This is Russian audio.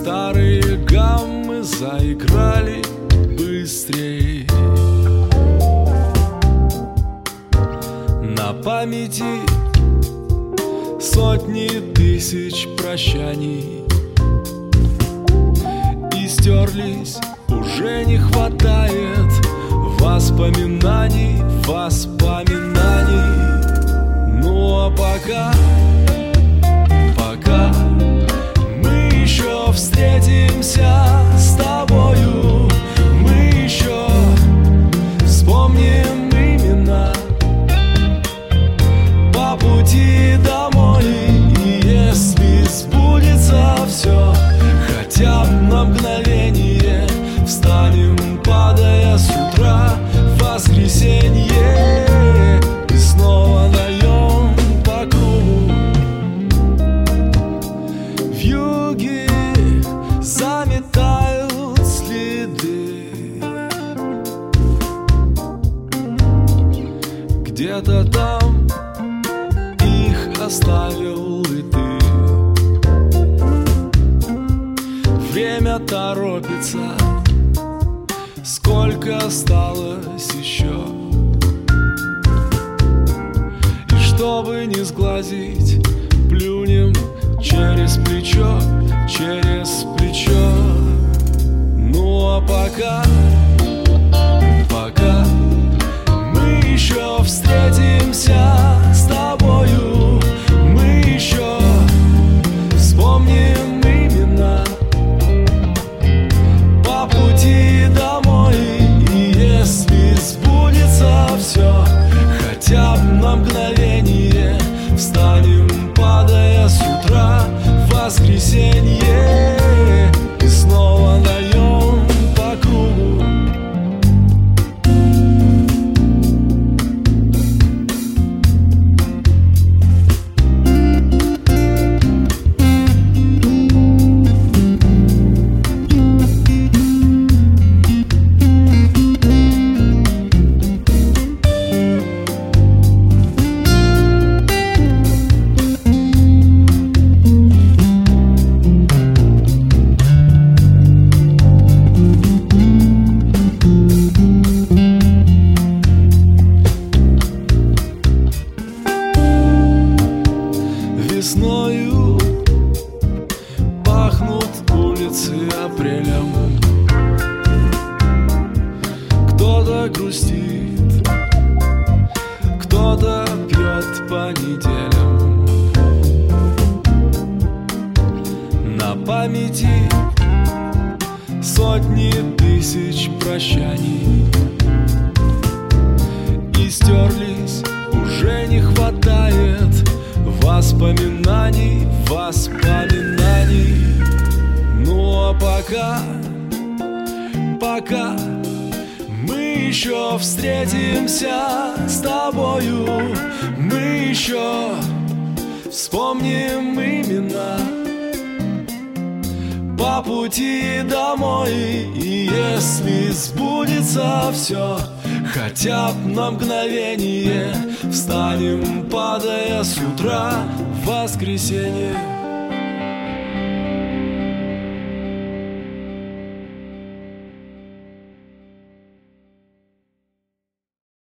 Старые гаммы заиграли быстрей. На памяти сотни тысяч прощаний, и стерлись, уже не хватает воспоминаний, воспоминаний. Ну а пока мы еще встретимся с тобою, мы еще вспомним имена по пути домой. И если сбудется все, хотя бы на мгновение, встанем, падая с утра в воскресенье, и снова даем по кругу. Вьюги заметают следы, где-то там их оставил и ты. Время торопится, сколько осталось еще. И чтобы не сглазить, плюнем через плечо, через плечо. Ну а пока мы еще встретимся с тобою, мы еще вспомним имена по пути домой. И если сбудется все, хотя бы на мгновение, встанем, падая с утра в воскресенье, и снова даем по кругу. Весною пахнут улицы апрелем. Кто-то грустит, кто-то пьет по неделям. На памяти сотни тысяч прощаний, и стерлись, уже не хватает воспоминаний, воспоминаний. Ну а пока мы еще встретимся с тобою, мы еще вспомним имена по пути домой. И если сбудется все, хотя бы на мгновение, встанем, падая с утра в воскресенье.